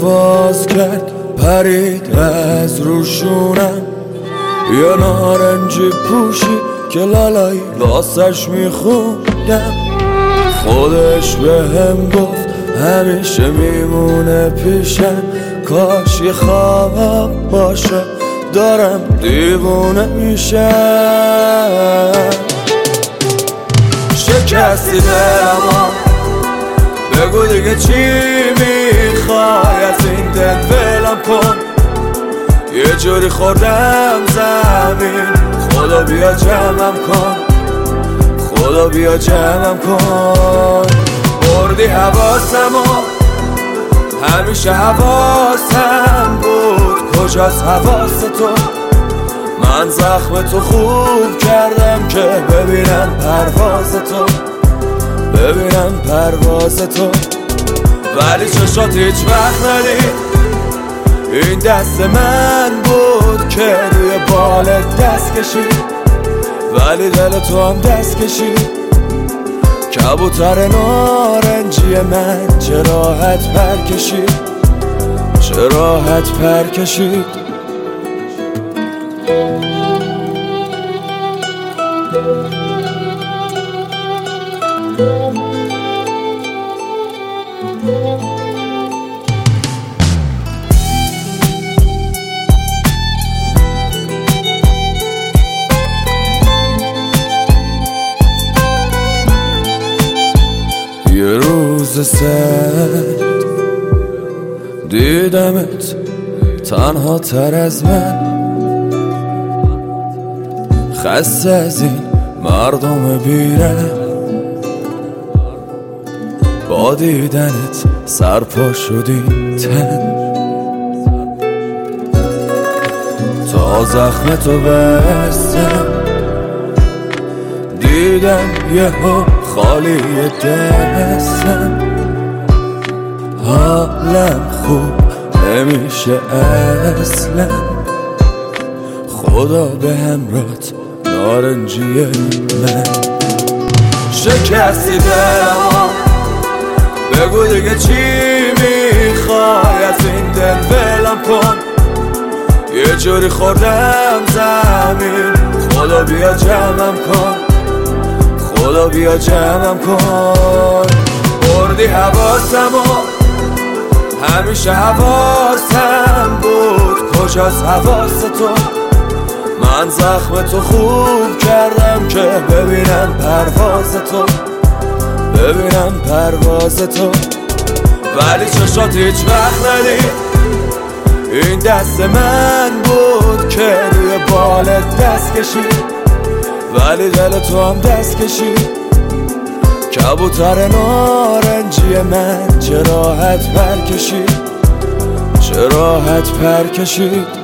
پرواز کرد پرید از روشونم، یه نارنجی پوشی که لالایی واسش میخوندم. خودش به هم گفت همیشه میمونه پیشم، کاش یه خواب باشه دارم دیوونه میشم. شکستی دلمو بگو دیگه چی میخوای، از این دل ولم کن. یه جوری خوردم زمین، خدا بیا جمعم کن، خدا بیا جمعم کن. بردی حواسمو، همیشه حواسم بود، کجاست حواس تو؟ من زخم تو خوب کردم که ببینم پرواز تو، ببینم پرواز تو. ولی چشات هیچ وقت ندید، این دست من بود که روی بالت دست کشید، ولی دل تو هم دست کشید. کبوتر نارنجی من چه راحت پر کشید، چه راحت پر کشید. یه روز سرد دیدمت تنها تر از من، خسته از این مردم بیرم. با دیدنت سرپا شدی تن، تا زخم تو بستم دیدم یهو خالی دستم. حالم خوب نمیشه اصلا، خدا به همراهت نارنجی من. شکستی دلمو بگو دیگه چی میخوای، از این دل ولم کن. یه جوری خوردم زمین، خدا بیا جمعم کن، خدا بیا جمعم کن. بردی حواسمو، همیشه حواسم بود، کجاست حواس تو؟ من زخم تو خوب کردم که ببینم پرواز تو، ببینم پرواز تو. ولی چشات هیچ وقت ندید، این دست من بود که روی بالت دست کشید، ولی دل تو هم دست کشید. کبوتر نارنجی من چه راحت پر کشید، چه راحت پر کشید.